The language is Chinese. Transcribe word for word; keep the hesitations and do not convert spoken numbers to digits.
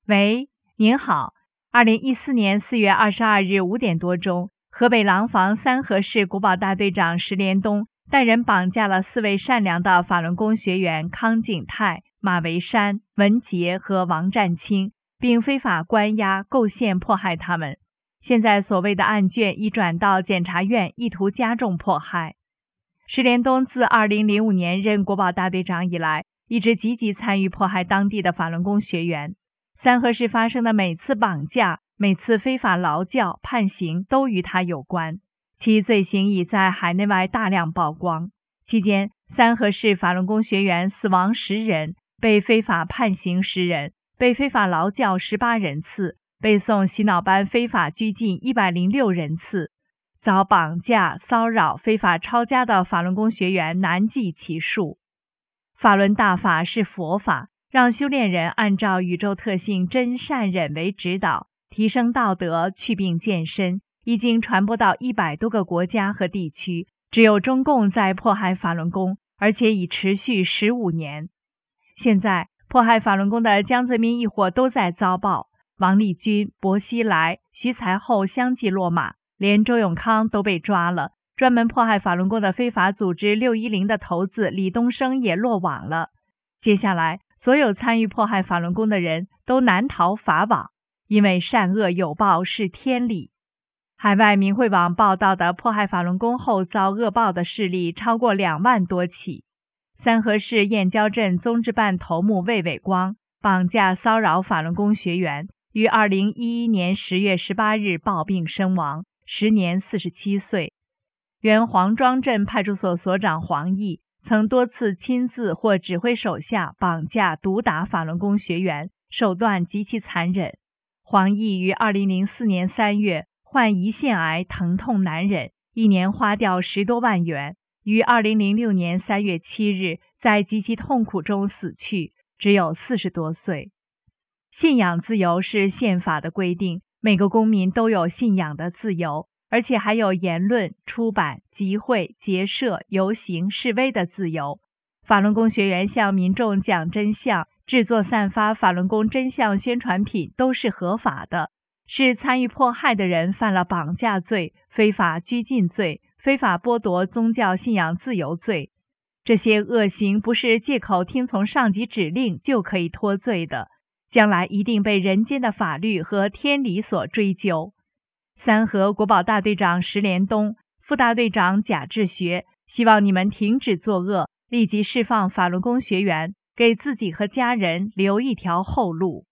喂，您好。二零一四年四月二十二日五点多钟，河北廊坊三河市国保大队长石连东带人绑架了四位善良的法轮功学员康景泰、马维山、文杰和王占清，并非法关押、构陷迫害他们。现在所谓的案卷已转到检察院，意图加重迫害。石连东自二零零五年任国保大队长以来，一直积极参与迫害当地的法轮功学员。三河市发生的每次绑架、每次非法劳教、判刑都与他有关，其罪行已在海内外大量曝光。期间，三河市法轮功学员死亡十人，被非法判刑十人，被非法劳教十八人次，被送洗脑班非法拘禁一百零六人次，遭绑架、骚扰、非法抄家的法轮功学员难计其数。法轮大法是佛法，让修炼人按照宇宙特性真善忍为指导，提升道德，祛病健身，已经传播到一百多个国家和地区。只有中共在迫害法轮功，而且已持续十五年。现在迫害法轮功的江泽民一伙都在遭报，王立军、薄熙来、徐才厚相继落马，连周永康都被抓了。专门迫害法轮功的非法组织六一零的头子李东生也落网了。接下来所有参与迫害法轮功的人都难逃法网，因为善恶有报是天理。海外明慧网报道的迫害法轮功后遭恶报的事例超过两万多起。三河市燕郊镇宗治办头目魏伟光绑架骚扰法轮功学员，于二零一一年十月十八日暴病身亡，时年四十七岁。原黄庄镇派出所所长黄毅曾多次亲自或指挥手下绑架、毒打法轮功学员，手段极其残忍。黄毅于二零零四年三月患胰腺癌，疼痛难忍，一年花掉十多万元，于二零零六年三月七日在极其痛苦中死去，只有四十多岁。信仰自由是宪法的规定，每个公民都有信仰的自由，而且还有言论、出版、集会、结社、游行、示威的自由。法轮功学员向民众讲真相，制作散发法轮功真相宣传品都是合法的。是参与迫害的人犯了绑架罪、非法拘禁罪、非法剥夺宗教信仰自由罪。这些恶行不是借口听从上级指令就可以脱罪的，将来一定被人间的法律和天理所追究。三河国保大队长石连东、副大队长贾志学希望你们停止作恶，立即释放法轮功学员，给自己和家人留一条后路。